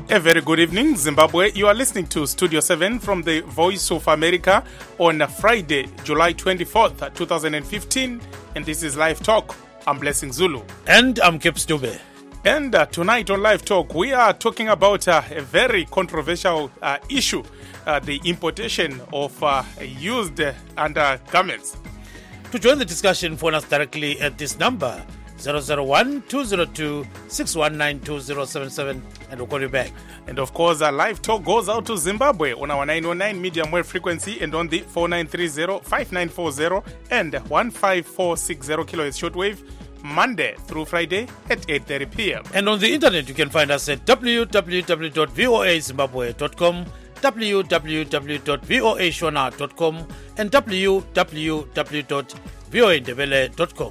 A very good evening, Zimbabwe. You are listening to Studio 7 from the Voice of America on Friday, July 24th, 2015. And this is Live Talk. I'm Blessing Zulu. And I'm Kip Stube. And tonight on Live Talk, we are talking about a very controversial issue, the importation of used undergarments. To join the discussion, phone us directly at this number, 001-202-619-2077, and we'll call you back. And of course, Live Talk goes out to Zimbabwe on our 909 medium wave frequency and on the 4930-5940 and 15460 kilohertz shortwave, Monday through Friday at 8:30 p.m. And on the internet, you can find us at www.voazimbabwe.com, www.voashona.com, and www.voandebele.com.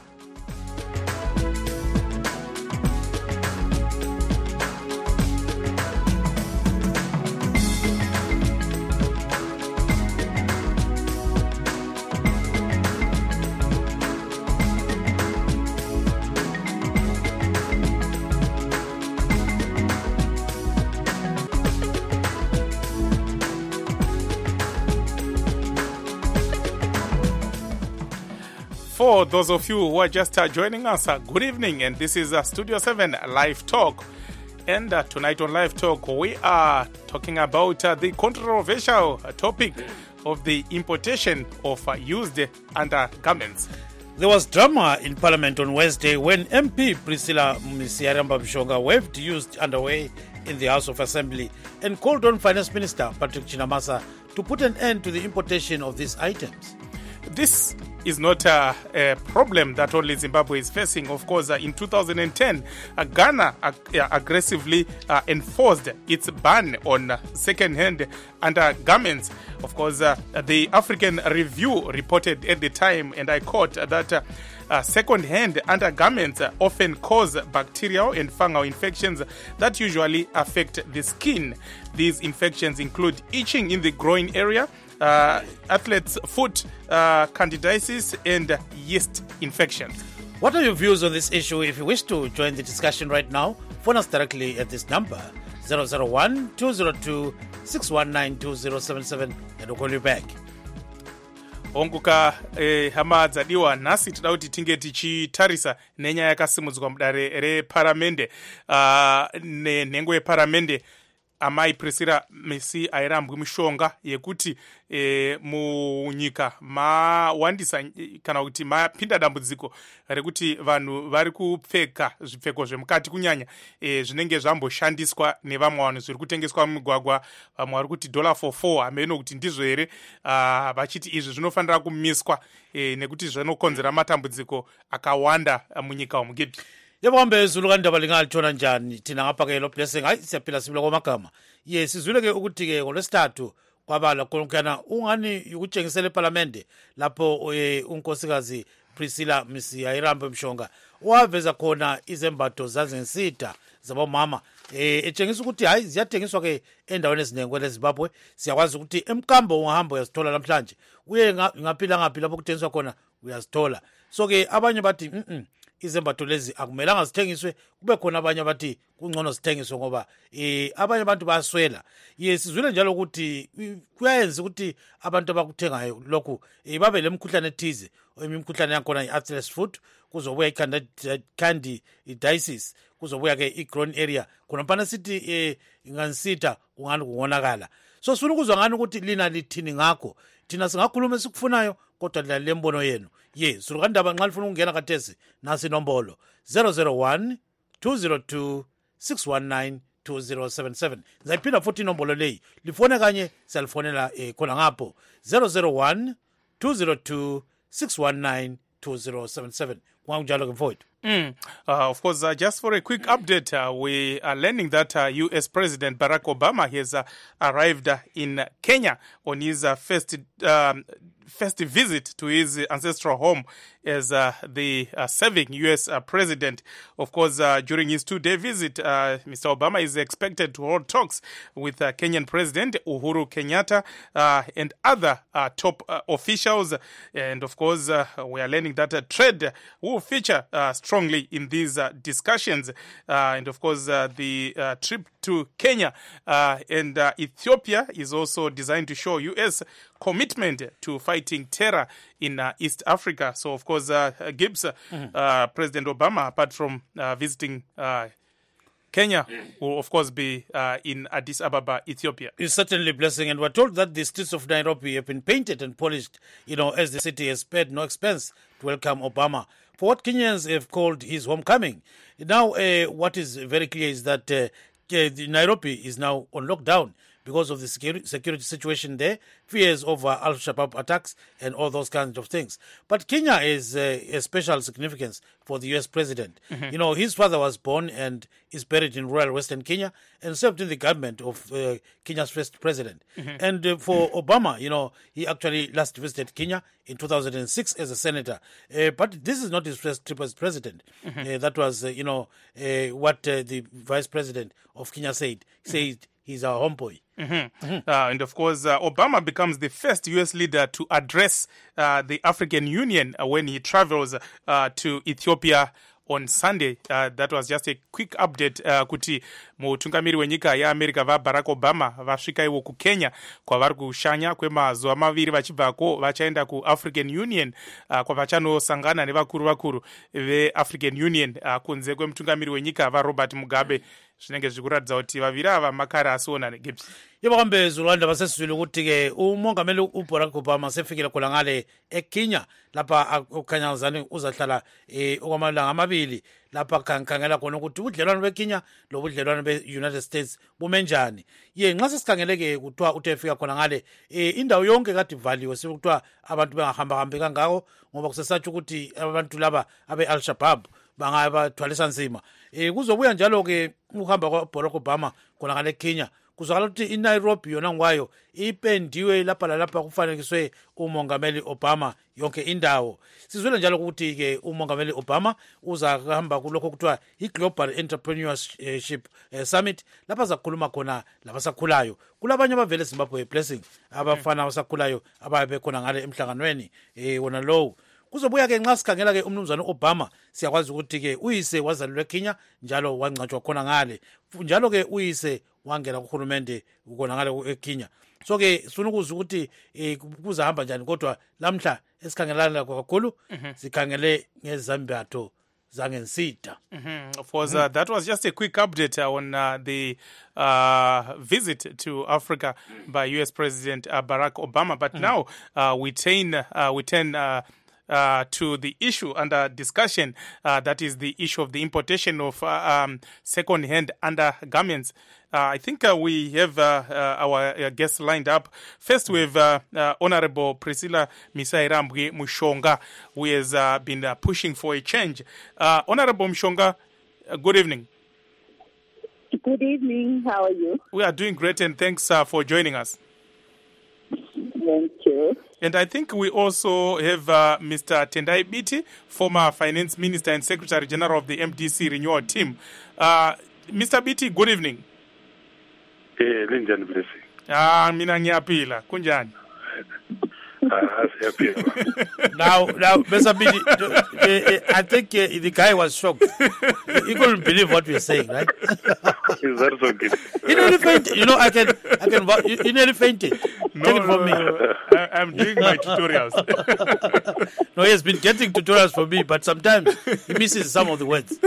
For those of you who are just joining us, good evening, and this is Studio 7 Live Talk. And tonight on Live Talk, we are talking about the controversial topic of the importation of used undergarments. There was drama in Parliament on Wednesday when MP Priscilla Misiaramba-Mshonga waved used underwear in the House of Assembly and called on Finance Minister Patrick Chinamasa to put an end to the importation of these items. This is not a problem that only Zimbabwe is facing. Of course, in 2010, Ghana aggressively enforced its ban on second-hand undergarments. Of course, the African Review reported at the time, and I quote, that second-hand undergarments often cause bacterial and fungal infections that usually affect the skin. These infections include itching in the groin area, athlete's foot, candidiasis, and yeast infections. What are your views on this issue? If you wish to join the discussion right now, phone us directly at this number, 001-202-619-2077, and we'll call you back. Onguka hama dzadiwa nhasi tida kuti tinge tichitarisa nenyaya yakasimudzwa mudare reparamende nenhengo yeparamende amai Priscilla Misiaramba-Mshonga yekuti munyika mawandisa kana kuti mapinda dambudziko rekuti vanhu vari kupfeka zvipfeko zvemukati kunyanya zvinenge zvamboshandiswa nevamwe vanhu zviri kutengeswa mumigwagwa, vamwe vari kuti $4 hameno kuti ndizvo here, vachiti izvi zvinofanira kumiswa nekuti zvinokonzera matambudziko akawanda munyika umugibhi. Yebo hambe Zulu kandaba lingalithola njani thina ngapha ke lo Blessing. Hayi siyaphila sibila kwamagama. Yes, sizwile ke ukuthi ke ngolwesithathu kwabala konkana ungani ukutshengisela eParliament lapho unkosikazi Priscilla Misiaramba-Mshonga waveza khona izembatho zazensida zabomama etshengisa ukuthi hayi ziyathengiswa ke endaweni ezinengi eZimbabwe. Siyakwazi ukuthi emkambo ungahamba uyazithola namhlanje, uye ngaphila lapho kuthengiswa khona uyazithola. So ke abanye bathi izembatho lezi akumelanga zithengiswe, kube khona abanye abathi kungcono zithengiswe ngoba abanye abantu bayaswela. Sizwile njalo ukuthi kuyayenza ukuthi abantu abakuthengayo lokhu babe lemikhuhlane ethize, imikhuhlane yakhona i-athlete's foot, kuzobuya i-candidiasis, kuzobuya ke i-groin area, khona mpana sithi ngansitha ungani kungonakala. So sifuna ukuzwa ngani ukuthi lina lithini ngakho. Thina singakhuluma esikufunayo kodwa dlala lembono yenu. Zulu kandaba nxa lifuna ukungena kathesi nasi inombolo 001-202-619-2077. Ngizayiphinda futhi inombolo leyi, lifone kanye siyalifonela khona ngapho 001-202-619-2077. Kunganjalo ke mfowethu. Of course, just for a quick update, we are learning that U.S. President Barack Obama has arrived in Kenya on his first visit to his ancestral home as the serving U.S. president. Of course, during his 2-day visit, Mr. Obama is expected to hold talks with Kenyan President Uhuru Kenyatta and other top officials. And of course, we are learning that trade will feature strongly in these discussions. And of course, the trip to Kenya. And Ethiopia is also designed to show U.S. commitment to fighting terror in East Africa. So, of course, Gibbs, President Obama, apart from visiting Kenya, will of course be in Addis Ababa, Ethiopia. It's certainly a blessing, and we're told that the streets of Nairobi have been painted and polished, as the city has spared no expense to welcome Obama for what Kenyans have called his homecoming. Now, what is very clear is that Nairobi is now on lockdown because of the security situation there, fears over Al-Shabaab attacks and all those kinds of things. But Kenya is a special significance for the U.S. president. His father was born and is buried in rural Western Kenya and served in the government of Kenya's first president. And for Obama, he actually last visited Kenya in 2006 as a senator. But this is not his first trip as president. That was, what the vice president of Kenya said. Said he's our homeboy. And of course, Obama becomes the first U.S. leader to address the African Union when he travels to Ethiopia on Sunday. That was just a quick update kuti mutungamiri wenyika ya America Barack Obama vasvika iwo ku Kenya kwavari kushanya kwemazuva maviri vachibvako vachaenda ku African Union kwavachanosangana nevakuru veAfrican Union kunze kwemutungamiri wenyika vaRobert Mugabe. Zvinenge zvikuratidza kuti vaviri ava makare asiona neGibbs. Yebakambe Zulanda basesizwile ukuthi-ke umongameli uBarack Obama sefikile khona ngale eKenya lapha ukhanyazane uzahlala okwamalanga amabili lapha khangela khona ukuthi ubudlelwano beKenya lobudlelwano be-United States bume njani. Nxa sesikhangeleke kuthiwa uthe efika khona ngale indawo yonke kade ivaliwe sekuthiwa abantu bengahambahambi kangako ngoba kusesatsho ukuthi abantu laba abe-Al-Shabaab bangabathwalisa nzima. Kuzobuya njalo-ke ukuhamba kwaBarack Obama khona ngale Kenya kuzwakala ukuthi iNairobi yona ngwayo ipendiwe lapha lalapha kufanekiswe umongameli Obama yonke indawo. Sizwele njalo ukuthi-ke umongameli Obama uzahamba kulokho kuthiwa i-Global Entrepreneurship Summit lapha azakhuluma khona labasakhulayo. Kulabanye abavele eZimbabwe Blessing abafana abasakhulayo ababe khona ngale emhlanganweni wona lowo. Kuzobuya-ke nxa sikhangela-ke umnumzana Obama siyakwazi ukuthi-ke uyise wazalelwe eKenya njalo wangcwatshwa khona ngale. Njalo-ke uyise wangena kuhulumende khona ngale eKenya. So-ke sifuna ukuzwa ukuthi kuzahamba njani kodwa lamhla esikhangelana kakhulu sikhangele ngezambatho zangensida. Of course, that was just a quick update on the visit to Africa by U.S. President Barack Obama. But now we turn to the issue under discussion, that is the issue of the importation of second-hand undergarments. I think we have our guests lined up. First, we have Honorable Priscilla Misairambwe Mushonga, who has been pushing for a change. Honorable Mushonga, good evening. Good evening. How are you? We are doing great, and thanks for joining us. Thank you. And I think we also have Mr. Tendai Biti, former Finance Minister and Secretary General of the MDC Renewal Team. Mr. Biti, good evening. Linjani Blessing. Mina ngiyapila. Kunjani? Now, Mr. Biti, I think the guy was shocked. He couldn't believe what we were saying, right? Is that so good? He nearly fainted. I can. He nearly fainted. Take it from me. I'm doing my tutorials. No, he has been getting tutorials from me, but sometimes he misses some of the words.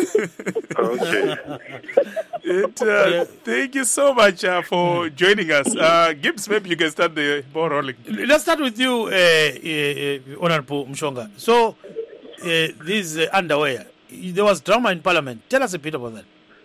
Okay. Thank you so much for joining us. Gibbs, maybe you can start the ball rolling. Let's start with you, Honorable Mushonga. So, this underwear, there was drama in Parliament. Tell us a bit about that.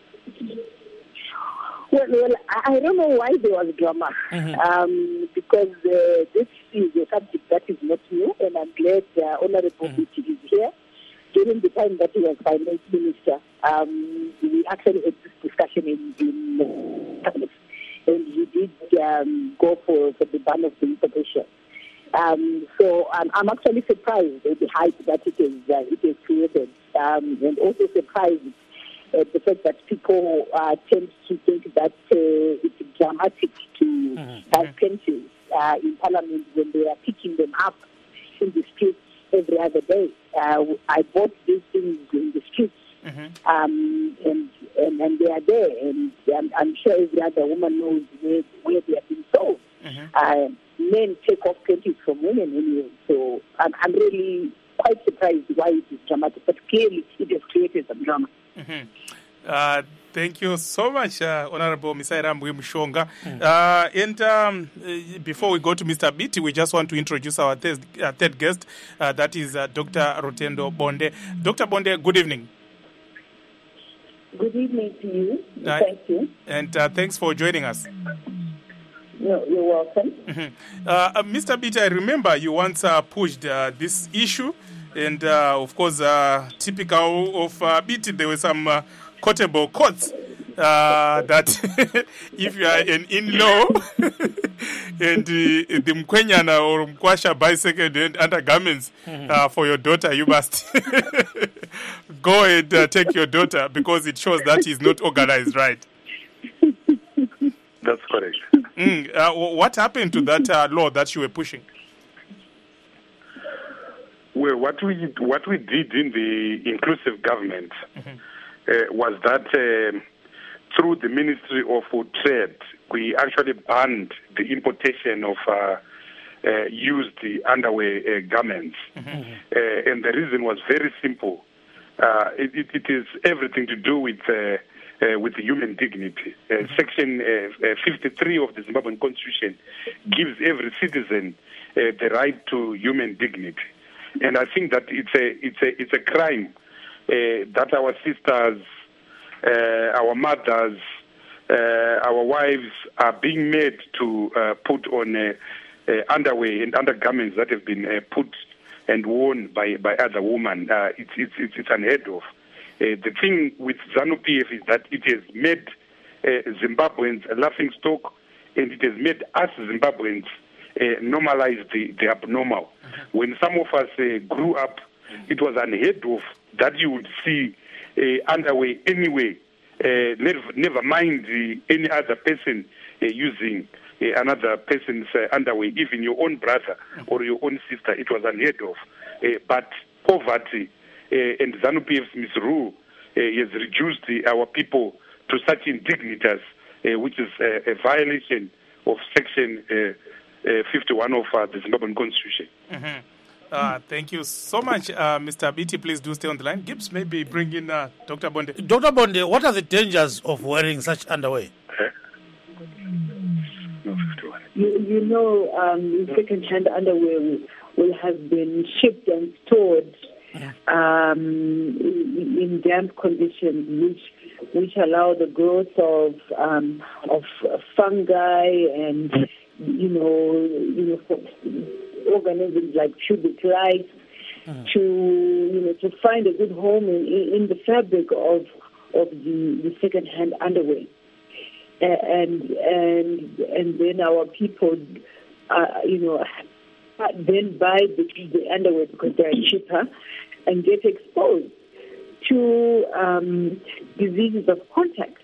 Well, I don't know why there was drama, because this is a subject that is not new, and I'm glad Honorable Biti is here. During the time that he was Finance Minister, we actually had this discussion in cabinet, and he did go for the ban of the importation. So I'm actually surprised at the hype that it has created, and also surprised at the fact that people tend to think that it's dramatic to have pensions in Parliament when they are picking them up in the streets every other day. I bought these things in the streets, and and they are there, and I'm sure every other woman knows where they have been sold. Men take off panties from women anyway, so I'm really quite surprised why it is dramatic, but clearly it has created some drama. Thank you so much, Honorable Misaira Mushonga. And before we go to Mr. Biti, we just want to introduce our third guest, that is Dr. Rutendo Bonde. Dr. Bonde, good evening. Good evening to you. Thank you. And thanks for joining us. No, you're welcome. Mr. Biti, I remember you once pushed this issue, and of course, typical of Biti, there were some quotable quotes that if you are an in-law and the Mkwenyana or Mkwasha buy second-hand undergarments for your daughter, you must go and take your daughter, because it shows that he's not organized, right? That's correct. What happened to that law that you were pushing? Well, what we did in the inclusive government was that through the Ministry of Trade, we actually banned the importation of used underwear garments. And the reason was very simple. It is everything to do with human dignity. Section 53 of the Zimbabwean Constitution gives every citizen the right to human dignity, and I think that it's a crime that our sisters, our mothers, our wives are being made to put on underwear and undergarments that have been put and worn by other women. It's unheard of. The thing with ZANU-PF is that it has made Zimbabweans a laughing stock, and it has made us Zimbabweans normalize the abnormal. When some of us grew up, it was unheard of that you would see underwear anyway, never mind any other person using another person's underwear, even your own brother or your own sister. It was unheard of. But poverty and ZANU-PF's misrule has reduced our people to such indignities, which is a violation of Section 51 of the Zimbabwean Constitution. Thank you so much, Mr. Biti. Please do stay on the line. Gibbs, maybe bring in Dr. Bonde. Dr. Bonde, what are the dangers of wearing such underwear? You know, second-hand underwear will have been shipped and stored in damp conditions, which allow the growth of fungi and organisms like pubic lice to find a good home in the fabric of the second-hand underwear. And then our people, then buy the underwear because they are cheaper and get exposed to diseases of contact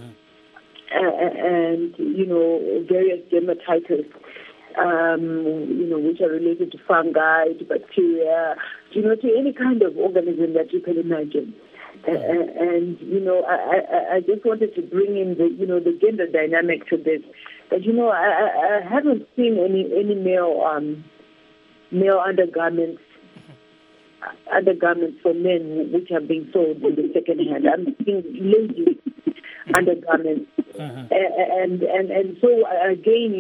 and various dermatitis, which are related to fungi, to bacteria, to any kind of organism that you can imagine. And I just wanted to bring in the gender dynamic to this. But I haven't seen any male undergarments for men which are being sold in the second hand. I'm seeing ladies undergarments, and so again,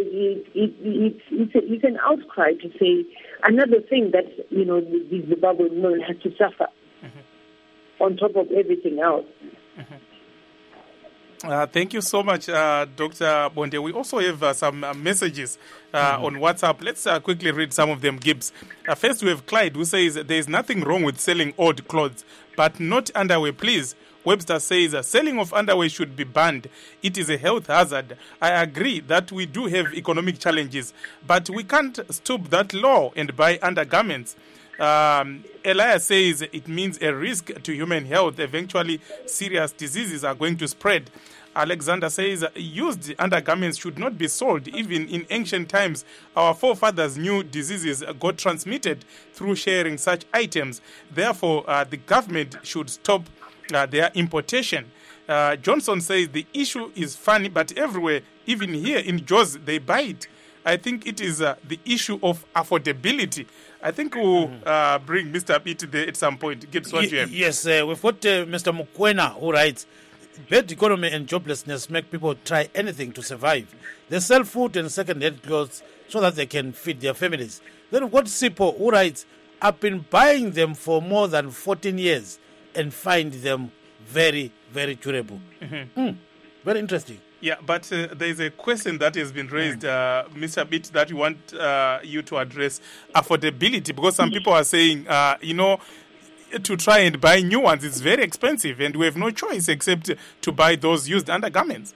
it's an outcry to say another thing that the Zimbabwean women have to suffer on top of everything else. Thank you so much, Dr. Bonde. We also have some messages on WhatsApp. Let's quickly read some of them, Gibbs. First, we have Clyde, who says, there is nothing wrong with selling old clothes, but not underwear, please. Webster says, selling of underwear should be banned. It is a health hazard. I agree that we do have economic challenges, but we can't stoop that low and buy undergarments. Elias says it means a risk to human health. Eventually, serious diseases are going to spread. Alexander says used undergarments should not be sold. Even in ancient times, our forefathers knew diseases got transmitted through sharing such items. Therefore, the government should stop their importation. Johnson says the issue is funny, but everywhere, even here in Jaws, they buy it. I think it is the issue of affordability. I think we'll bring Mr. Beatty there at some point. Gibbs, what you have? Yes, we've got Mr. Mukwena who writes, bad economy and joblessness make people try anything to survive. They sell food and second-hand clothes so that they can feed their families. Then we've got Sipo who writes, I've been buying them for more than 14 years and find them very, very durable. Very interesting. Yeah, but there's a question that has been raised, Mr. Bitt, that we want you to address affordability, because some people are saying, to try and buy new ones, it's very expensive, and we have no choice except to buy those used undergarments.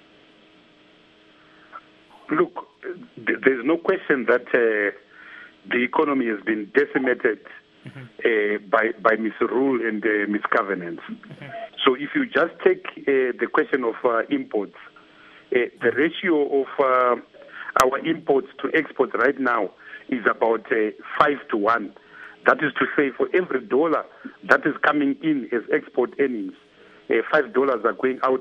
Look, there's no question that the economy has been decimated by misrule and misgovernance. So if you just take the question of imports, the ratio of our imports to exports right now is about 5-1. That is to say, for every dollar that is coming in as export earnings, $5 are going out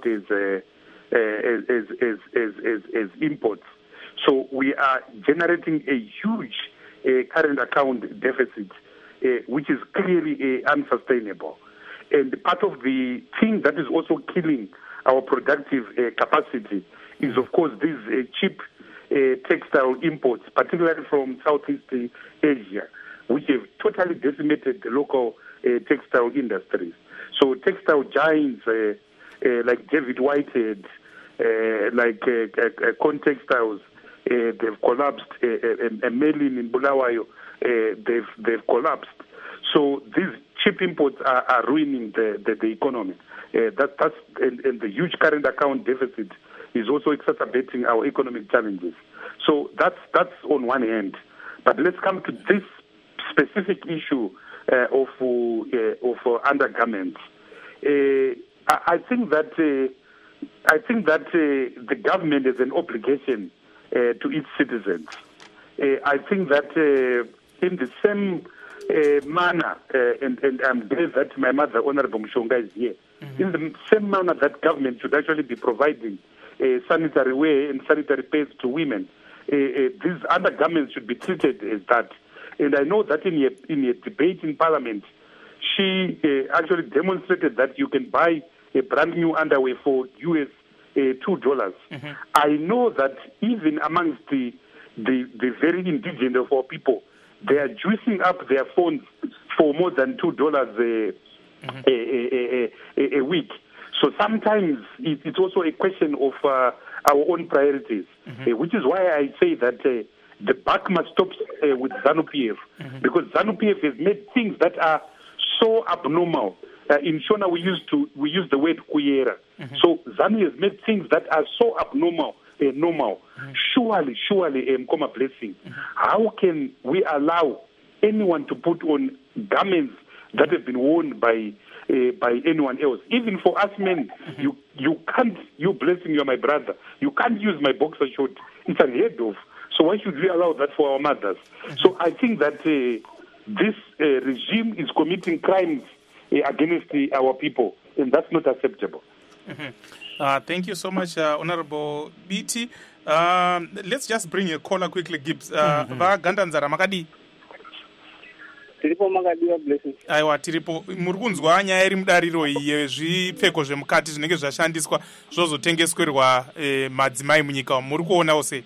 as imports. So we are generating a huge current account deficit, which is clearly unsustainable. And part of the thing that is also killing our productive capacity is, of course, these cheap textile imports, particularly from Southeast Asia, which have totally decimated the local textile industries. So textile giants like David Whitehead, like Con Textiles, they've collapsed, and Merlin in Bulawayo, they've collapsed. So these cheap imports are ruining the economy. That's and the huge current account deficit is also exacerbating our economic challenges. So that's on one hand. But let's come to this specific issue of undergarments. I think that the government has an obligation to its citizens. I think that in the same manner, and I'm glad that my mother, Honorable Mshonga, is here. In the same manner that government should actually be providing sanitary wear and sanitary pads to women, these undergarments should be treated as that. And I know that in a debate in Parliament, she actually demonstrated that you can buy a brand new underwear for US $2. I know that even amongst the very indigenous of our people, they are juicing up their phones for more than $2 a week. So sometimes it's also a question of our own priorities, which is why I say that the buck must stop with ZANU-PF, because ZANU-PF has made things that are so abnormal. In Shona, we use the word kuyera. So ZANU has made things that are so abnormal, normal. Surely, Mkoma Blessing, how can we allow anyone to put on garments that have been worn by anyone else? Even for us men, you can't. You Blessing, you're my brother. You can't use my boxer short. It's unheard of. So why should we allow that for our mothers? So I think that this regime is committing crimes against our people, and that's not acceptable. Thank you so much, Honorable BT. Let's just bring a caller quickly, Gibbs. Vagandanzara makadi. Tiripo makadiwa Blessing. Aiwa tiripo muri kunzwa nyaya iri mudariro yezvipfeko zvemukati zvinenge zvashandiswa zvozotengeswerwa madzimai munyika muri kuonawo sei?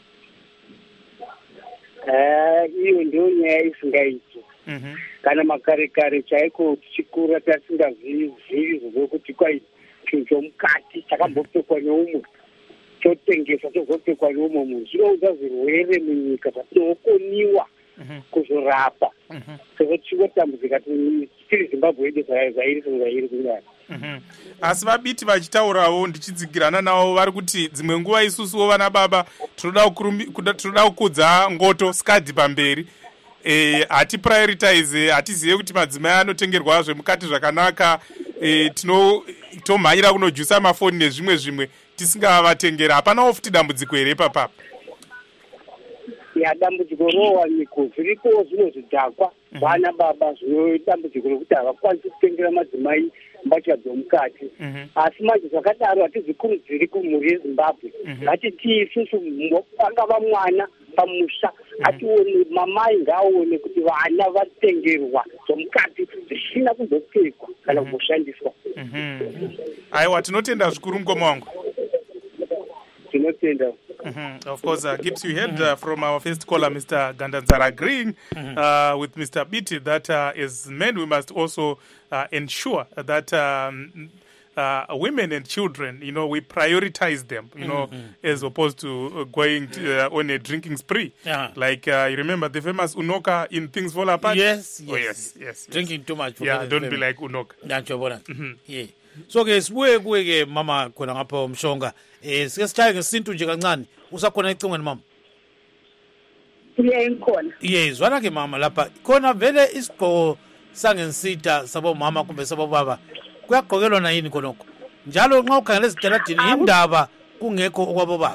Iyo ndio nyaya isingaiti. Kana makare chaiko tichikura tasingazivi zvokuti kwai chinhu chomukati chakambopfekwa neumwe chotengesa chozopfekwa neumwe munhu zvinoudza zvirwere munyika zvatinokoniwa kuzorapa. Saka tichikotambudzika tiri Zimbabwe yedu zvairi kungani. Asi vabiti vachitaurawo ndichidzigirana navo vari kuti dzimwe nguva isusuwo vana baba tinoda kukudza ngoto skadhi pamberi. Hati prioritize, hatizive kuti madzimai anotengerwa zvemukati zvakanaka, tomhanyira kunojusa mafoni nezvimwe tisingavatengera. Hapanawo futi dambudziko here papapa? Dambudziko rowaniko zviriko zvino zvidhakwa vana baba zvino dambudziko rokuti havakwanisi kutengera madzimai mbatya dzomukati asi manje zvakadaro hatizvikurudziri kumhuri yezimbabwe ngatiti isusu angava mwana pamusha atione mamai ngaaone kuti vana vatengerwa dzomukati zvisina kuzopfekwa kana kuzoshandiswa. Aiwa, tinotenda zvikuru mukoma wangu. Tinotenda. Of course, Gibbs, you heard from our first caller, Mr. Gandanzara, agreeing with Mr. Biti that as men we must also ensure that women and children, we prioritize them, as opposed to going on a drinking spree. Yeah. Like, you remember the famous Unoka in Things Fall Apart? Yes. Oh, yes. Drinking too much. Don't be like Unoka. Yeah. So ke sibuye kuwe mama khona ngapha umshonga sike sithaye ngesintu nje kancane usakhona icingweni mama. Ngikhona. Zwana ke mama lapha khona vele isigqoko sangensita sabo mama kumbe sabo baba kuyagqokelwa na yini khonokho njalo nxa ukhangela ezitaladini indaba kungekho okwabo baba.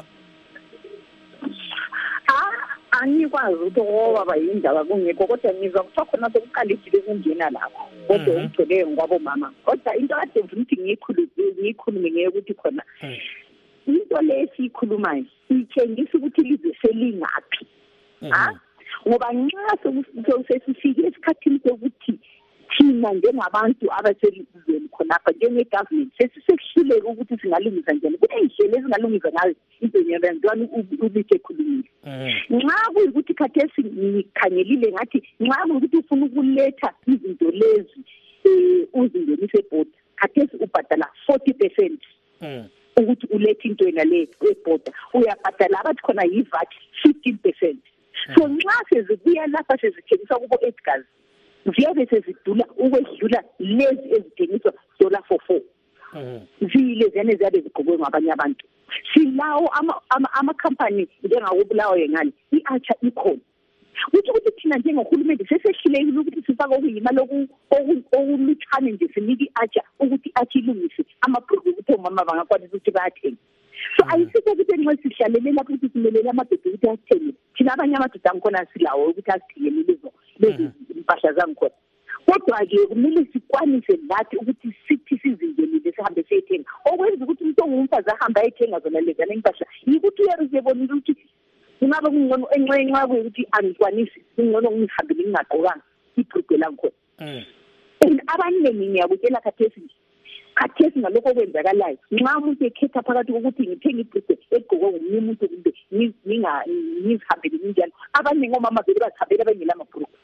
Angikwazi ukuthi obaba yindaba kungekho kodwa ngizwa kuthiwa khona sokuqalekile ukungena lapho kodwa ugcwele ngokwabo mama kodwa into kade ngithi ngiyikhulume ngeyokuthi khona into lesiyikhulumayo itshengisa ukuthi lize selingaphi ngoba nxa sesifike esikhathini sokuthi thina njengabantu abaselizweni khonapha njenge-government sesisehluleka ukuthi singalungisa njani kuney'hlelo ezingalungisa ngayo into ntwana ubike ekhulumile nxa kuyikuthi khathesi ngikhangelile ngathi nxa kuyikuthi ufuna ukuletha izinto lezi uzingenise ebhoda khathesi ubhadala 40% ukuthi ulethe into yena le ebhoda uyabhadala abathi khona yi-VAT 15%. So nxa sezibuya lapha sezithengisa kubo Edgars ziyabe sezidula ukwedlula lezi ezithengiswa $4 zile zene ziyabe zigqokwe ngabanye abantu. Silawo ama-company njengakubulawa yengane i-Archer ikhona ukuthi thina njengohulumende sesehlulekile ukuthi sifake okuyimali okulutshane nje sinike i-Archer ukuthi i-Archer ilungise amabhruku ukuthi omama bangakwanisa ukuthi bayathenga. So ayisiso ukuthi nxa sihlalele lapho ukuthi simelele amabhruku ukuthi athenge thina abanye amadoda angikhona silawo ukuthi asithengele lezi impahla zangikhona kodwa-ke kumele sikwanise lathi ukuthi sithi sizingenile sihambe siyethenga okwenza ukuthi umuntu ongumfazi ahambe ayethenga zona lezana impahla yikuthi uyabezebonile ukuthi kungabe kungcono enxa kuyukuthi angikwanisi kungcono ngihambele ngingagqokanga ibhrugwe langikhona. Abaningi ngiyakutshela khathesi ngalokho okwenzakalayo nxa umuntu ekhetha phakathi kokuthi ngithenge ibhrugwe egqokwe ngomunye umuntu kumbe ngizihambele nginjalo abanye ngomama vele bazihambele abengela amabhrugwe.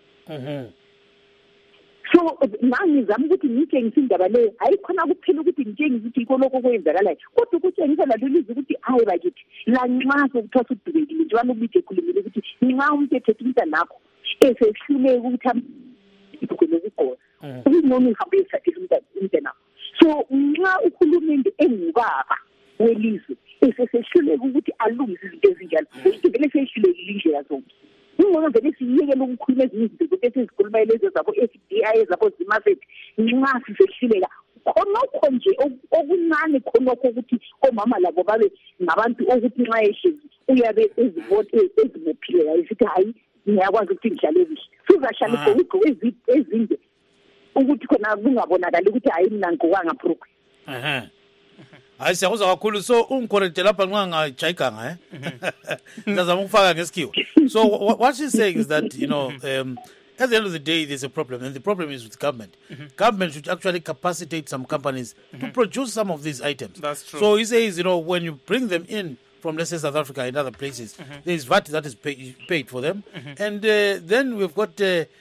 So ngizama ukuthi ngitshengise indaba leyo ayikhona kuphela ukuthi ngitshengise ukuthi yikho lokho okwenzakalayo kodwa ukutshengisa lalo lizwe ukuthi hayi bakithi lanxa sokuthiwa sudubekile njalo ubide ekhulumile ukuthi nxa umuntu ethethe umntanakho esehluleka ukuthi lokugqoka kungcono uhambe esathile umntanakho. So nxa uhulumende engubaba welizwe esehluleka ukuthi alungise izinto ezinjalo ukuthi vele sehlulekile indlela zonke kungcono vele siyekele ukukhuluma ezinye izinto zokuthi esizikhuluma lezo zabo-FBI zabo-Zimafet nxa sisehluleka khonokho nje okuncane khonokho ukuthi omama labo babe ngabantu okuthi nxa ehlezi uyabe ezibophile yayo sithi hayi ngiyakwazi ukuthi ngihlale ezihle sizahlale sokugqoke ezinde ukuthi khona kungabonakali ukuthi hayi mina ngigqokanga bhrugwe. Hayi siyakuzwa kakhulu so ungicorrecte lapha nxa ngajayiganga ngizama ukufaka ngesikhiwa. So what she's saying is that at the end of the day there's a problem and the problem is with government. Government should actually capacitate some companies to produce some of these items. That's true. So he says when you bring them in from let's say South Africa and other places there's VAT that is paid for them and then we've got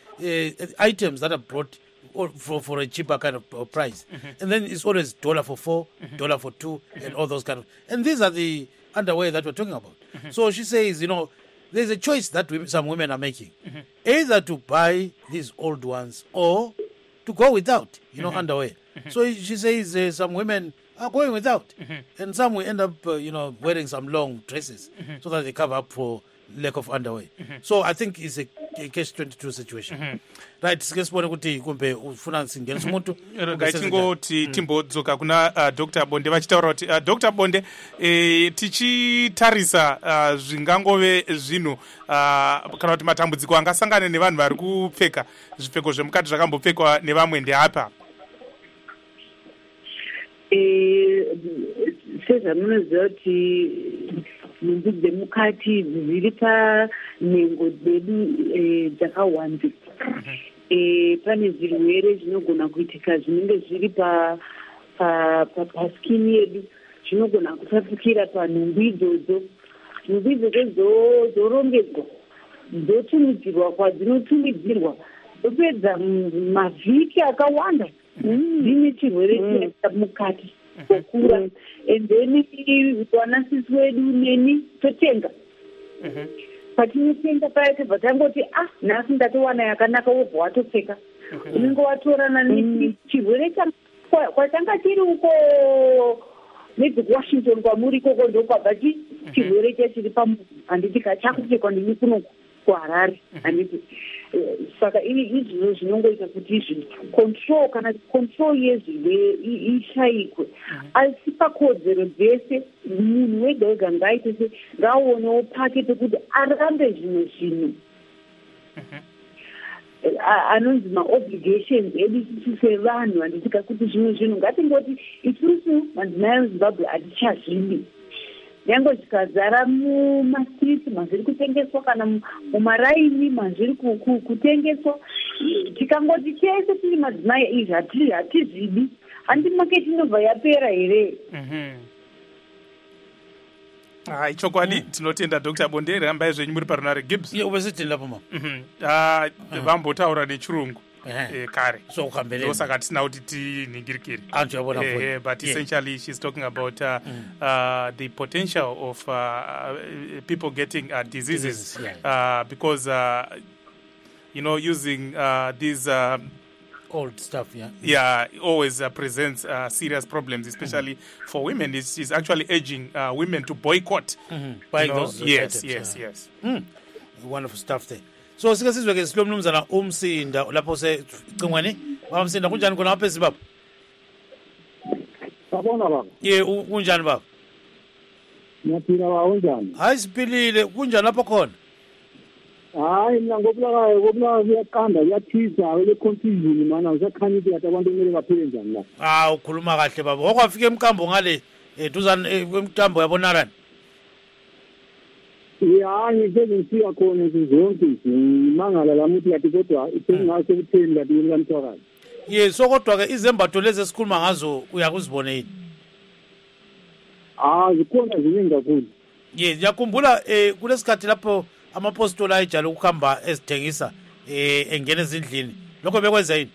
items that are brought for a cheaper kind of price. And then it's always $4 for $4, $1 for $2, and all those kind of. And these are the underwear that we're talking about. So she says, there's a choice that some women are making, either to buy these old ones or to go without, underwear. So she says some women are going without, and some will end up, wearing some long dresses so that they cover up for lack of underwear. So I think it's a catch-22 situation. Right, sike sibone ukuthi kumbe ufuna singenisa umuntu ngayithingoti timbodzoka kuna Dr. Bonde vachitaura kuti Dr. Bonde tichitarisa zvingangove zvinhu kana kuti matambudziko angasangana nevanhu vari kupfeka zvipfeko zvemukati zvakambopfekwa nevamwe ndeapa. sezvamunoziva kuti nhumbi dzemukati dziri panhengo dzedu dzakawanzika. Pane zvirwere zvinogona kuitika zvinenge zviri paskini yedu, zvinogona kutapukira panhumbi idzodzo. Nhumbi idzodzo dzorongedzwa, dzotumidzirwa kwadzinotumidzirwa, dzopedza mavhiki akawanda dzine chirwere mukati kokura, and then wanasisi wedu neni totenga. Patinotenga paya tobva tangoti nhasi ndatowana yakanaka, wobva watopfeka. Unenge watorana nechirwere kwatanga tiri uko maybe Washington kwamuri koko ndokwabva chirwere chachiri pamunhu, handiti kachakupfekwa ndini kuno kuHarare, handiti. Saka izvizvo zvinongoita kuti izvi control yezvirwere ishayikwe, asi pakodzero dzese munhu wega wega ngaitese ngaaonewo pake pekuti arambe zvino anonzi maobligations edu isusu sevanhu. Handitika kuti zvimwe zvinhu ngatingoti isusu madzimai emuZimbabwe hatichazvidi, nyange zvikazara mumastriti mazviri kutengeswa kana mumaraini mazviri kutengeswa, tikangoti chese tiri madzimai izvi hatizvidi, handi maketi inobva yapera here? Chokwadi, tinotenda Dr. Bonde, rambai zvenyu muri paRunare Gibbs. Ubesitini lapo vambotaura nechirungu kare, so saka tisina kuti tiningirikire. But essentially she's talking about the potential of people getting diseases because using these old stuff, always presents serious problems, especially for women. It's actually urging women to boycott buying those yes. Wonderful stuff there. So sike sizweke silo mnumzana uMsinda lapho secingweni. Baba Msinda, kunjani khona lapha eZimbabwe? Sabona baba. Kunjani baba? Ngiyaphila baba, unjani? Hayi siphilile, kunjani lapho khona? Hayi mina ngobulakayo kuyaqanda, kuyathisa, le confusion mana usakhanya ukuthi abantu kumele baphile njani la. Ukhuluma kahle baba. Wakwafika emkambo ngale duzane emkambo yabonarani? Ngifika khona zonke ngimangala lami ukuthi yathi kodwa isengase kutheni kanti kamthwakazi. So kodwa ke izembatho lezi esikhuluma ngazo uyakuzibona yini? Zikhona ziningi kakhulu. Ngiyakhumbula kulesikhathi lapho amapostoli ayijala ukuhamba ezithengisa engene ezindlini. Lokho bekwenza yini?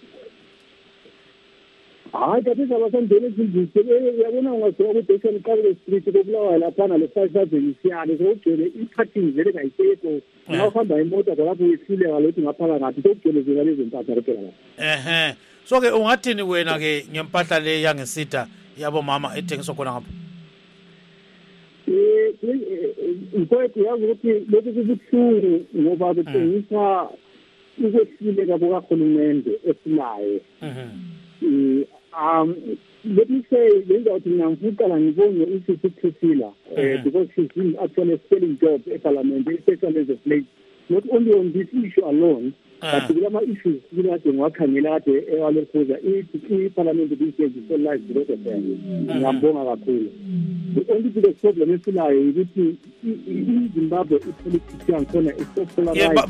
Kathi abasangena ezindlini uyabona ungaziwa ukuthi esemqabule street kokulawa laphana le-5,000 isiyane sokugcwele i-parking vele kayisekho. Uma uhamba imoto kwalapho uyehluleka lokuthi ngaphakathi sokugcwele zona lezo mpahla kuphela lapho. So-ke ungathini wena-ke ngempahla le yangesita yabomama ethengiswa khona ngapho? Mfowethu yazi ukuthi lokhu kubuhlungu ngoba kuthengisa ukwehluleka kukahulumende esilayo. Let me say, because she's been actually selling jobs at Parliament, especially as a place, not only on this issue alone, but the other issues, Parliament is so live because of them. The only biggest problem is in Zimbabwe, it's so polarized.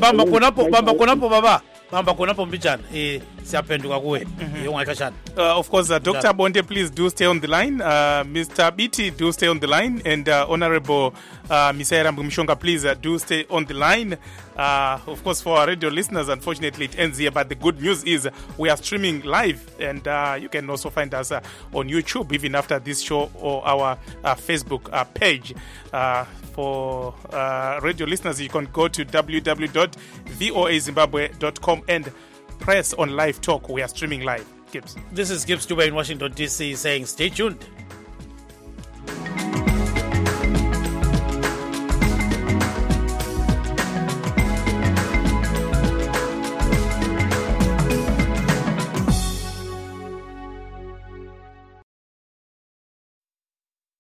Bamba konapo mbijana siyaphenduka kuwe ungaxeshana. Of course, Dr. Bonde, please do stay on the line. Mr. Biti, do stay on the line, and Honorable Misaira Mshonga, please do stay on the line. Of course, for our radio listeners, unfortunately it ends here, but the good news is we are streaming live, and you can also find us on YouTube even after this show, or our Facebook page. For radio listeners, you can go to www.voazimbabwe.com and press on live talk. We are streaming live. Gibbs. This is Gibbs Dube in Washington, D.C. saying stay tuned.